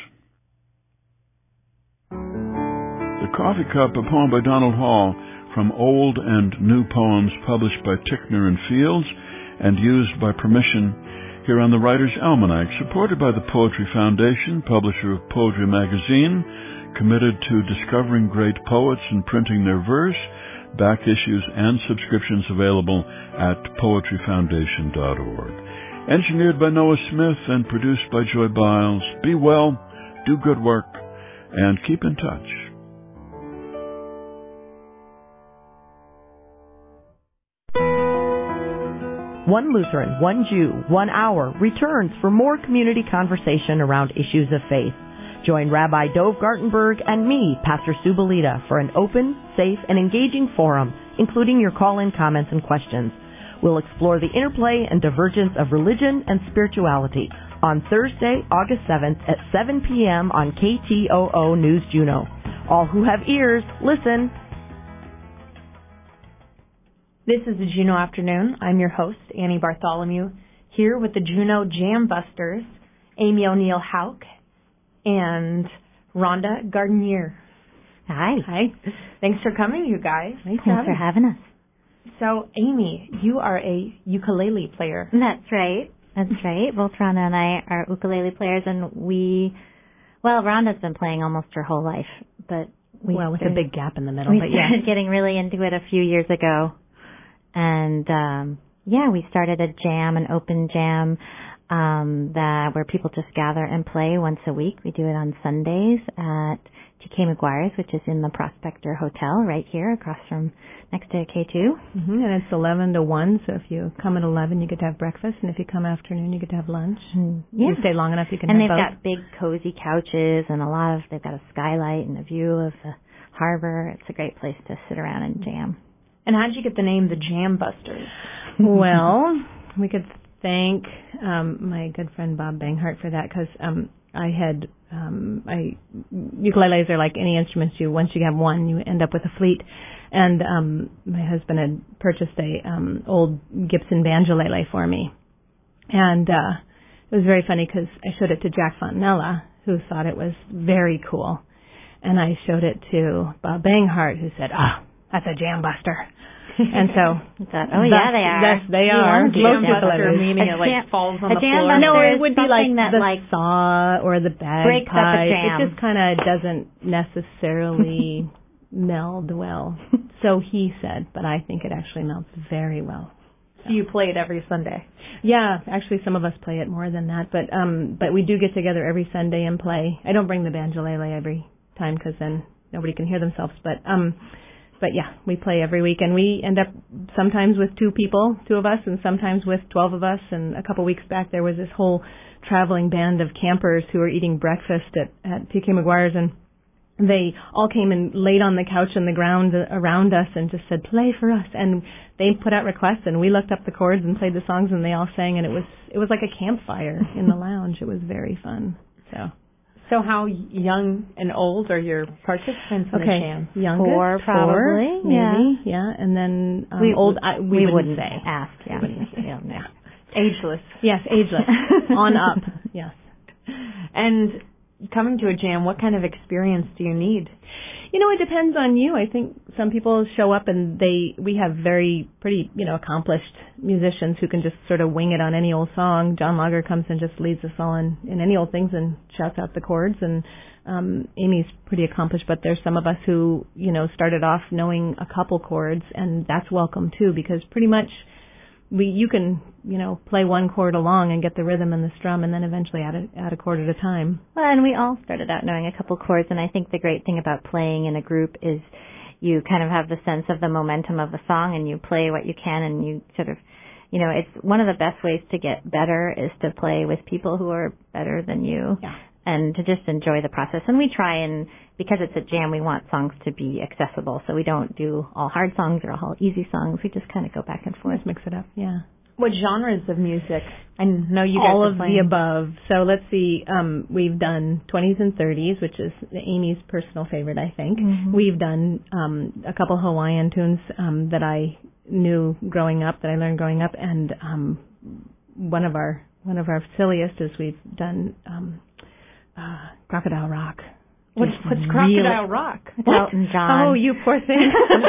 The Coffee Cup, a poem by Donald Hall, from Old and New Poems published by Ticknor and Fields and used by permission here on the Writer's Almanac, supported by the Poetry Foundation, publisher of Poetry Magazine, committed to discovering great poets and printing their verse. Back issues and subscriptions available at poetry foundation dot org. Engineered by Noah Smith and produced by Joy Biles. Be well, do good work, and keep in touch. One Lutheran, One Jew, One Hour returns for more community conversation around issues of faith. Join Rabbi Dov Gartenberg and me, Pastor Sue Belita, for an open, safe, and engaging forum, including your call-in comments and questions. We'll explore the interplay and divergence of religion and spirituality on Thursday, August seventh at seven p.m. on K T O O News Juneau. All who have ears, listen. This is the Juneau Afternoon. I'm your host, Annie Bartholomew, here with the Juneau Jam Busters, Amy O'Neill Hauk, and Rhonda Gardenier. Hi. Hi. Thanks for coming, you guys. Thanks, Thanks for having us. So, Amy, you are a ukulele player. That's right. That's right. Both Rhonda and I are ukulele players, and we, well, Rhonda's been playing almost her whole life, but we well, with started, a big gap in the middle. We but started yeah. getting really into it a few years ago, and um, yeah, we started a jam, an open jam, um, that where people just gather and play once a week. We do it on Sundays at T K McGuire's, which is in the Prospector Hotel right here across from next to K two. Mm-hmm. And it's eleven to one, so if you come at eleven, you get to have breakfast, and if you come afternoon, you get to have lunch. Mm, yeah. If you stay long enough, you can and have both. And they've got big, cozy couches and a lot of, they've got a skylight and a view of the harbor. It's a great place to sit around and jam. And how did you get the name the Jam Busters? Well, we could thank um, my good friend Bob Banghart for that, because um, I had, um, I ukuleles are like any instruments. You once you have one, you end up with a fleet. And um, my husband had purchased a um, old Gibson banjolele for me, and uh, it was very funny because I showed it to Jack Fontanella, who thought it was very cool, and I showed it to Bob Banghart, who said, "Ah, oh, that's a jam buster." And so, that, oh yeah, they are. Yes, they you are. Most ukuleles. Meaning a it like jam, falls on a the jam floor. No, it would be like that the like saw or the bagpipe. breaks up a jam. It just kind of doesn't necessarily meld well. So he said, but I think it actually melds very well. So you play it every Sunday? Yeah, actually some of us play it more than that, but um, but we do get together every Sunday and play. I don't bring the banjolele every time because then nobody can hear themselves, but um, but yeah, we play every week, and we end up sometimes with two people, two of us, and sometimes with twelve of us. And a couple weeks back, there was this whole traveling band of campers who were eating breakfast at at T K McGuire's, and they all came and laid on the couch on the ground around us and just said, "Play for us." And they put out requests, and we looked up the chords and played the songs, and they all sang, and it was it was like a campfire in the lounge. It was very fun. So, so how young and old are your participants in okay. the jam? Youngest, four, probably, four, maybe, yeah, yeah, and then um, we, old. I, we, we wouldn't, wouldn't say. ask. Yeah, We wouldn't say. yeah, no. Ageless. Yes, ageless. On up. Yes. And coming to a jam, what kind of experience do you need? You know, it depends on you. I think some people show up and they, we have very pretty, you know, accomplished musicians who can just sort of wing it on any old song. John Lager comes and just leads us all in, in any old things and shouts out the chords. And um, Amy's pretty accomplished, but there's some of us who, you know, started off knowing a couple chords, and that's welcome too, because pretty much we you can, you know, play one chord along and get the rhythm and the strum, and then eventually add a, add a chord at a time. Well, and we all started out knowing a couple chords, and I think the great thing about playing in a group is you kind of have the sense of the momentum of the song, and you play what you can, and you sort of, you know, it's one of the best ways to get better is to play with people who are better than you. Yeah. And to just enjoy the process. And we try and, because it's a jam, we want songs to be accessible. So we don't do all hard songs or all easy songs. We just kind of go back and forth. Let's mix it up, yeah. What genres of music? I know you guys all are of playing. the above. So let's see, um, we've done twenties and thirties, which is Amy's personal favorite, I think. Mm-hmm. We've done um, a couple Hawaiian tunes um, that I knew growing up, that I learned growing up, and um, one of our one of our silliest is we've done um, uh, Crocodile Rock. What, what's Crocodile Rock? Elton John. Oh, you poor thing.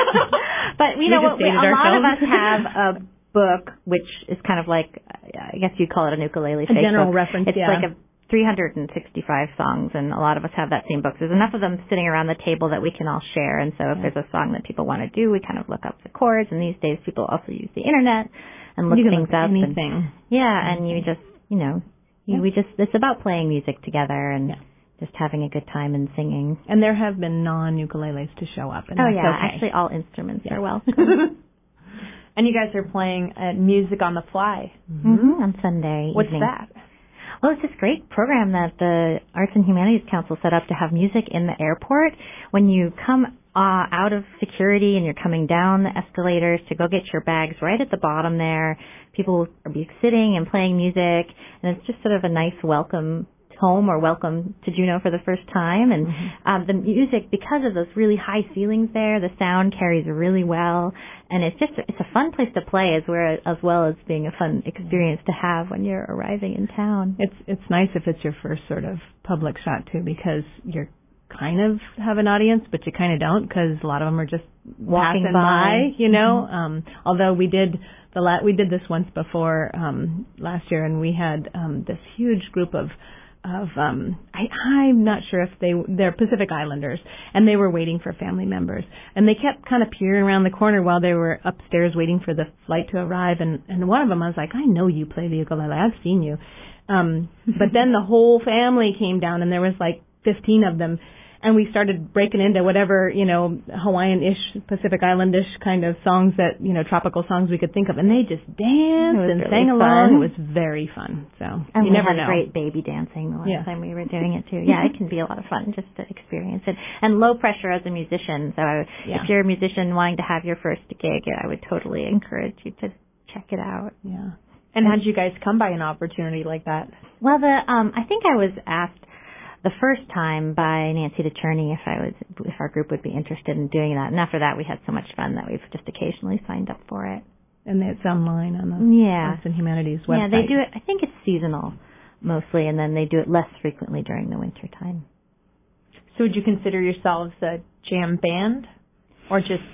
But you We know just what? We, dated a lot ourselves. of us have a book, which is kind of like, I guess you'd call it an ukulele A Facebook. general reference, It's yeah. like a three hundred sixty-five songs, and a lot of us have that same book. There's enough of them sitting around the table that we can all share, and so if Yeah. there's a song that people want to do, we kind of look up the chords, and these days people also use the internet and look You can things look at up. anything. And, yeah, and you just, you know, you, Yeah. we just, it's about playing music together and Yeah. just having a good time and singing. And there have been non-ukuleles to show up. And Oh that's yeah, okay. actually all instruments Yeah. are welcome. And you guys are playing uh, Music on the Fly. Mm-hmm. On Sunday What's evening. that? Well, it's this great program that the Arts and Humanities Council set up to have music in the airport. When you come uh, out of security and you're coming down the escalators to go get your bags, right at the bottom there, people will be sitting and playing music, and it's just sort of a nice welcome home or welcome to Juneau for the first time. And Mm-hmm. um, the music, because of those really high ceilings there, the sound carries really well, and it's just it's a fun place to play as well as well as being a fun experience to have when you're arriving in town. It's it's nice if it's your first sort of public shot too, because you're kind of have an audience, but you kind of don't, because a lot of them are just Walking passing by. by, you know. Mm-hmm. Um, although we did the la- we did this once before um, last year, and we had um, this huge group of of um I I'm not sure if they they're Pacific Islanders, and they were waiting for family members, and they kept kind of peering around the corner while they were upstairs waiting for the flight to arrive, and and one of them I was like, I know you play the ukulele, I've seen you. Um but then the whole family came down, and there was like fifteen of them, and we started breaking into whatever, you know, Hawaiian-ish, Pacific Island-ish kind of songs that, you know, tropical songs we could think of. And they just danced and really sang fun. along. It was very fun. So And you we never had know. great baby dancing the last Yeah. time we were doing it too. Yeah, it can be a lot of fun just to experience it. And low pressure as a musician. So I, Yeah. if you're a musician wanting to have your first gig, I would totally encourage you to check it out. Yeah. And how did you guys come by an opportunity like that? Well, the um, I think I was asked the first time by Nancy DeCherney if I was if our group would be interested in doing that. And after that, we had so much fun that we've just occasionally signed up for it. And it's online on the Yeah. Arts and Humanities website. Yeah, they do it. I think it's seasonal mostly, and then they do it less frequently during the winter time. So would you consider yourselves a jam band or just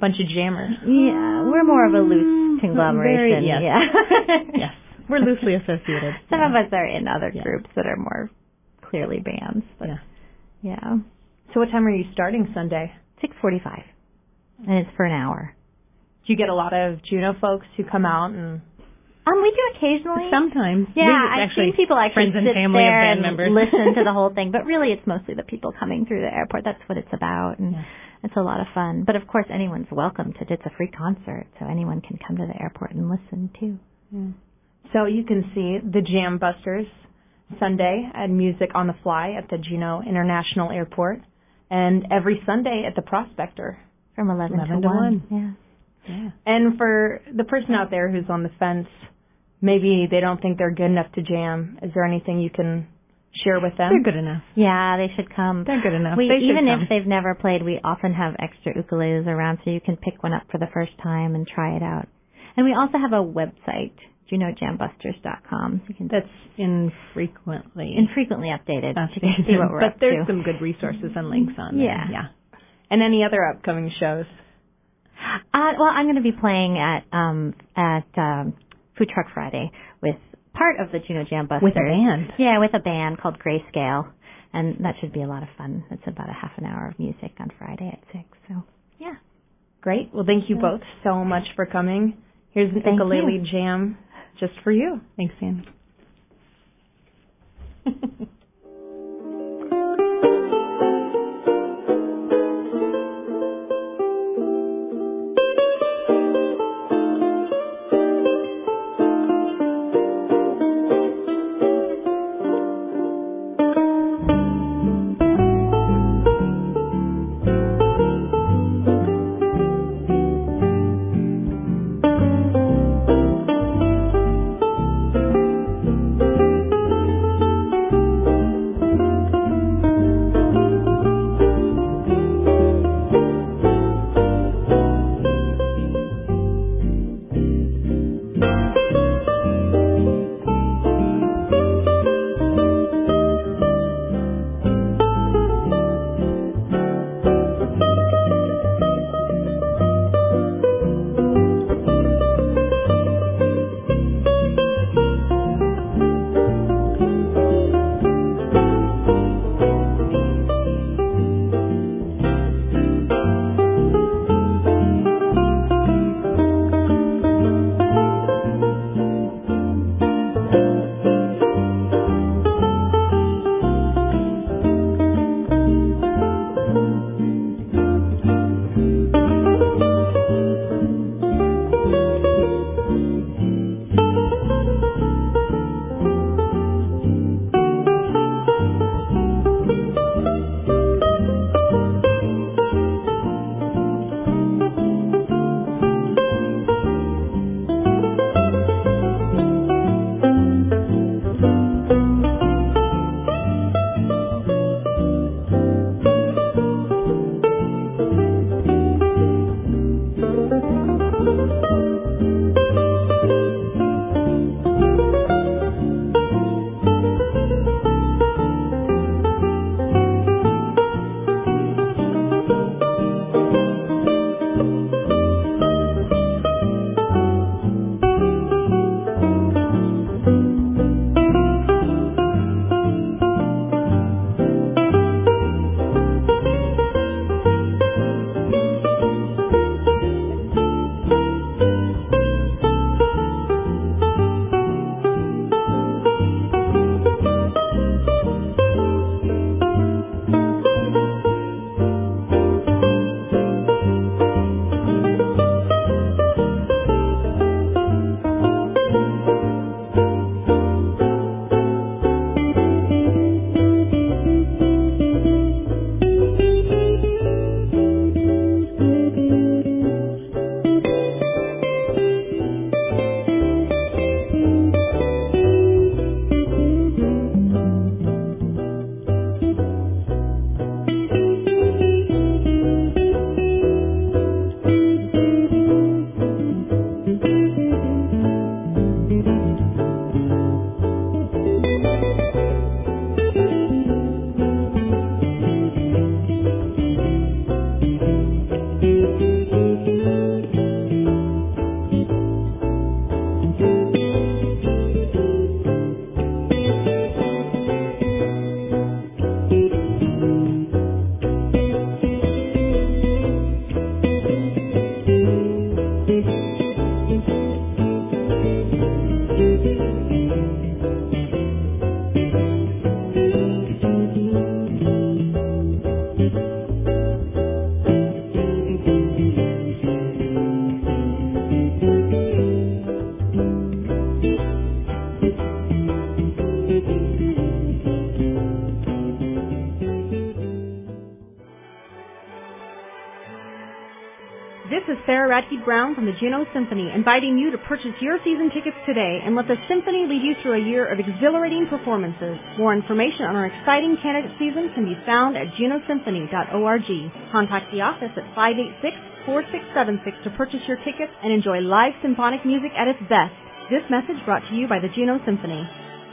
bunch of jammers. Yeah, we're more of a loose conglomeration. Very, yes. Yeah. Yes. We're loosely associated. Some yeah. of us are in other yeah. groups that are more clearly bands. But yeah. yeah. So what time are you starting Sunday? six forty-five. And it's for an hour. Do you get a lot of Juneau folks who come out and... Um, we do occasionally. Sometimes. Yeah, we I've actually, seen people actually friends and sit family there of band and members. listen to the whole thing, but really it's mostly the people coming through the airport. That's what it's about, and yeah. it's a lot of fun. But of course, anyone's welcome to. It's a free concert, so anyone can come to the airport and listen too. Yeah. So you can see the Jam Busters Sunday at Music on the Fly at the Juneau International Airport, and every Sunday at the Prospector from eleven, eleven to one. one. Yeah. Yeah. And for the person out there who's on the fence, maybe they don't think they're good enough to jam, is there anything you can share with them? They're good enough. Yeah, they should come. They're good enough. We, they even come. if they've never played, we often have extra ukuleles around, so you can pick one up for the first time and try it out. And we also have a website, juneau jam busters dot com. So you can That's infrequently infrequently updated. updated. So you can see what we're but up there's to. some good resources and links on yeah. there. Yeah. And any other upcoming shows? Uh, well, I'm going to be playing at um, at um, Food Truck Friday with part of the Juneau Jam Busters. With a band. Yeah, with a band called Grayscale. And that should be a lot of fun. It's about a half an hour of music on Friday at six. So, yeah. Great. Well, thank you both so much for coming. Here's an Thank ukulele you. jam just for you. Thanks, Anne. Thank you. This is Sarah Radke Brown from the Juneau Symphony, inviting you to purchase your season tickets today and let the Symphony lead you through a year of exhilarating performances. More information on our exciting candidate season can be found at juneau symphony dot org. Contact the office at five eight six, four six seven six to purchase your tickets and enjoy live symphonic music at its best. This message brought to you by the Juneau Symphony.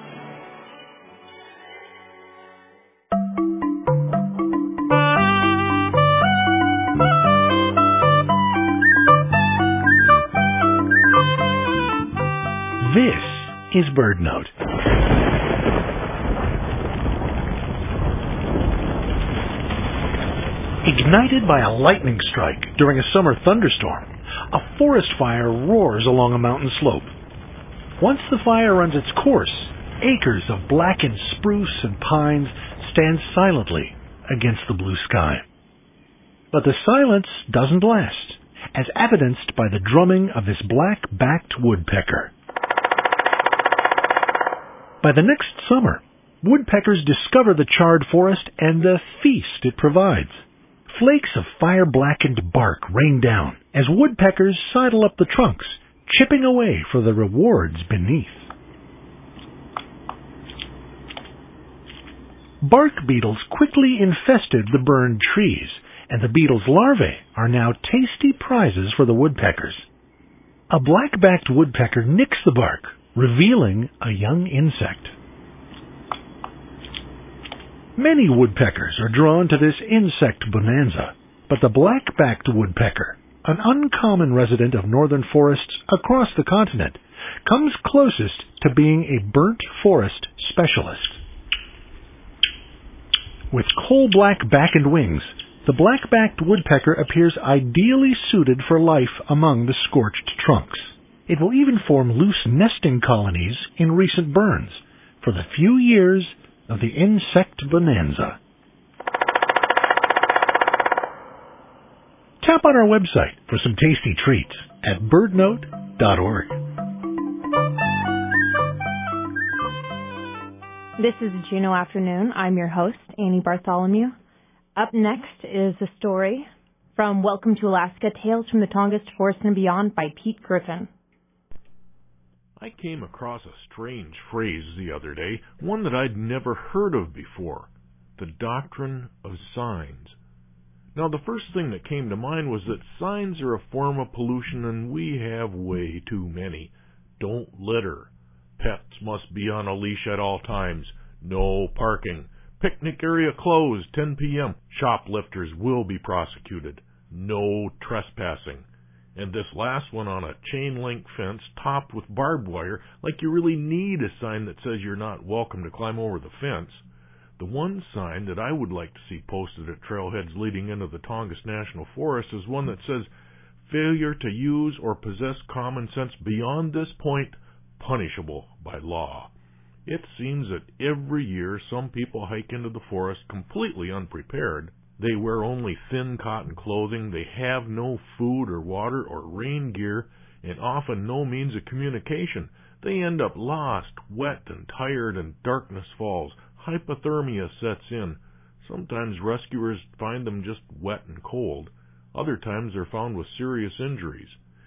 This is BirdNote. Ignited by a lightning strike during a summer thunderstorm, a forest fire roars along a mountain slope. Once the fire runs its course, acres of blackened spruce and pines stand silently against the blue sky. But the silence doesn't last, as evidenced by the drumming of this black-backed woodpecker. By the next summer, woodpeckers discover the charred forest and the feast it provides. Flakes of fire-blackened bark rain down as woodpeckers sidle up the trunks, chipping away for the rewards beneath. Bark beetles quickly infested the burned trees, and the beetles' larvae are now tasty prizes for the woodpeckers. A black-backed woodpecker nicks the bark, revealing a young insect. Many woodpeckers are drawn to this insect bonanza, but the black-backed woodpecker, an uncommon resident of northern forests across the continent, comes closest to being a burnt forest specialist. With coal-black back and wings, the black-backed woodpecker appears ideally suited for life among the scorched trunks. It will even form loose nesting colonies in recent burns for the few years of the insect bonanza. Tap on our website for some tasty treats at bird note dot org. This is Juneau Afternoon. I'm your host, Annie Bartholomew. Up next is a story from Welcome to Alaska, Tales from the Tongass Forest and Beyond by Pete Griffin. I came across a strange phrase the other day, one that I'd never heard of before, the doctrine of signs. Now, the first thing that came to mind was that signs are a form of pollution and we have way too many. Don't litter. Pets must be on a leash at all times. No parking. Picnic area closed, ten p.m. Shoplifters will be prosecuted. No trespassing. And this last one on a chain-link fence topped with barbed wire, like you really need a sign that says you're not welcome to climb over the fence. The one sign that I would like to see posted at trailheads leading into the Tongass National Forest is one that says, failure to use or possess common sense beyond this point, punishable by law. It seems that every year some people hike into the forest completely unprepared. They wear only thin cotton clothing, they have no food or water or rain gear, and often no means of communication. They end up lost, wet and tired, and darkness falls. Hypothermia sets in. Sometimes rescuers find them just wet and cold. Other times they're found with serious injuries.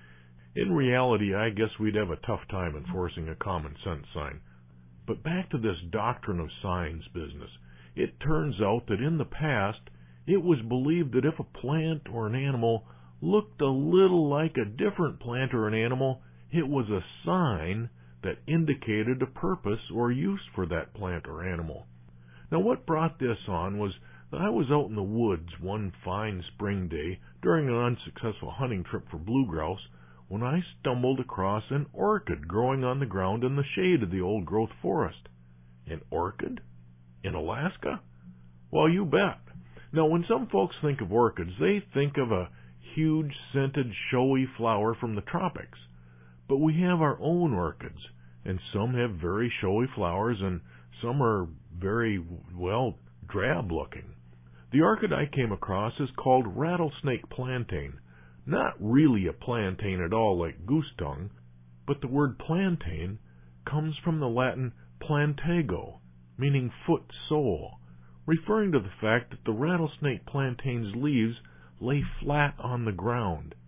In reality, I guess we'd have a tough time enforcing a common sense sign. But back to this doctrine of signs business. It turns out that in the past, it was believed that if a plant or an animal looked a little like a different plant or an animal, it was a sign that indicated a purpose or use for that plant or animal. Now, what brought this on was that I was out in the woods one fine spring day during an unsuccessful hunting trip for blue grouse when I stumbled across an orchid growing on the ground in the shade of the old-growth forest. An orchid? In Alaska? Well, you bet. Now, when some folks think of orchids, they think of a huge, scented, showy flower from the tropics. But we have our own orchids, and some have very showy flowers, and some are very, well, drab-looking. The orchid I came across is called rattlesnake plantain. Not really a plantain at all like goose tongue, but the word plantain comes from the Latin plantago, meaning foot sole, referring to the fact that the rattlesnake plantain's leaves lay flat on the ground.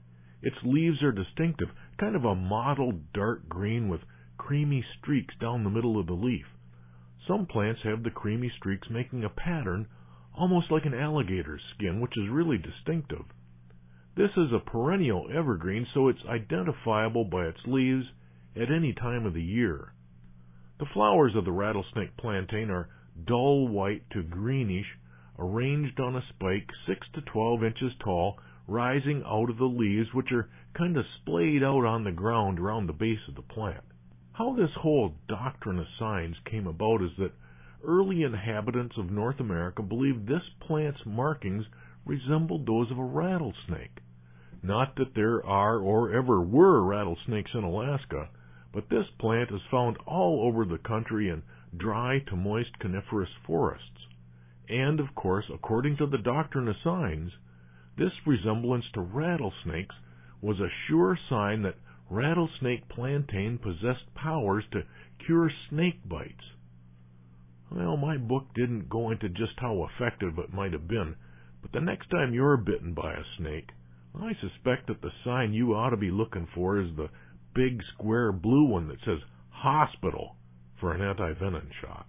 Its leaves are distinctive, kind of a mottled dark green with creamy streaks down the middle of the leaf. Some plants have the creamy streaks making a pattern almost like an alligator's skin, which is really distinctive. This is a perennial evergreen, so it's identifiable by its leaves at any time of the year. The flowers of the rattlesnake plantain are dull white to greenish, arranged on a spike six to twelve inches tall, rising out of the leaves, which are kind of splayed out on the ground around the base of the plant. How this whole doctrine of signs came about is that early inhabitants of North America believed this plant's markings resembled those of a rattlesnake. Not that there are or ever were rattlesnakes in Alaska, but this plant is found all over the country in dry to moist coniferous forests. And, of course, according to the doctrine of signs, this resemblance to rattlesnakes was a sure sign that rattlesnake plantain possessed powers to cure snake bites. Well, my book didn't go into just how effective it might have been, but the next time you're bitten by a snake, I suspect that the sign you ought to be looking for is the big square blue one that says hospital for an anti-venom shot.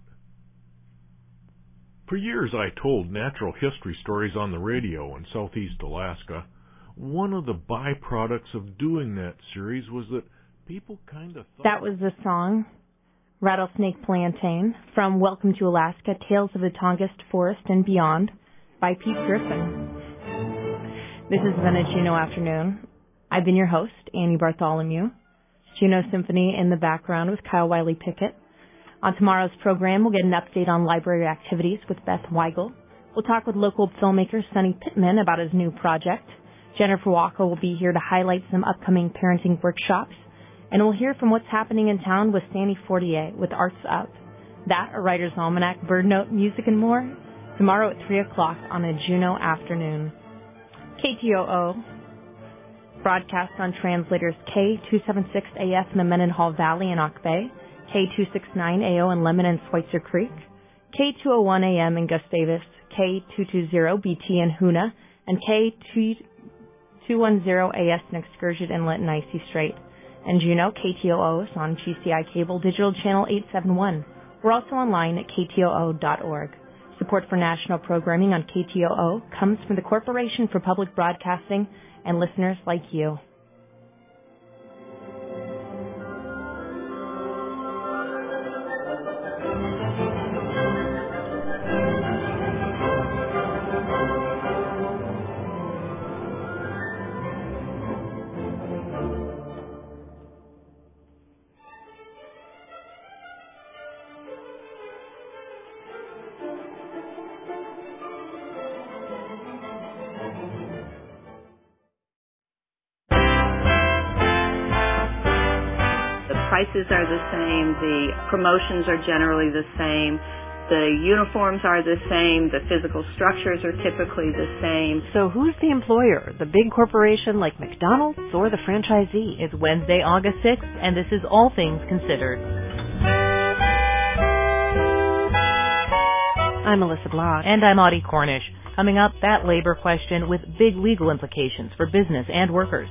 For years I told natural history stories on the radio in southeast Alaska. One of the byproducts of doing that series was that people kind of thought... That was the song, Rattlesnake Plantain, from Welcome to Alaska, Tales of the Tongass Forest and Beyond, by Pete Griffin. This has been a Juneau Afternoon. I've been your host, Annie Bartholomew. Juneau Symphony in the background with Kyle Wiley-Pickett. On tomorrow's program, we'll get an update on library activities with Beth Weigel. We'll talk with local filmmaker Sonny Pittman about his new project. Jennifer Walker will be here to highlight some upcoming parenting workshops. And we'll hear from what's happening in town with Sandy Fortier with Arts Up. That, a Writer's Almanac, Bird Note, music, and more, tomorrow at three o'clock on a Juneau Afternoon. K T O O broadcast on translators K two seventy-six A F in the Mendenhall Valley in Auk Bay, K two sixty-nine A O in Lemon and Schweitzer Creek, K two oh one A M in Gustavus, K two twenty B T in Hoona, and K two ten A S in Excursion Inlet and Icy Strait. And Juneau, K T O O is on G C I Cable Digital Channel eight seventy-one. We're also online at K T O O dot org. Support for national programming on K T O O comes from the Corporation for Public Broadcasting and listeners like you. Prices are the same, the promotions are generally the same, the uniforms are the same, the physical structures are typically the same. So who's the employer, the big corporation like McDonald's or the franchisee? It's Wednesday, August sixth, and this is All Things Considered. I'm Melissa Block. And I'm Audie Cornish. Coming up, that labor question with big legal implications for business and workers.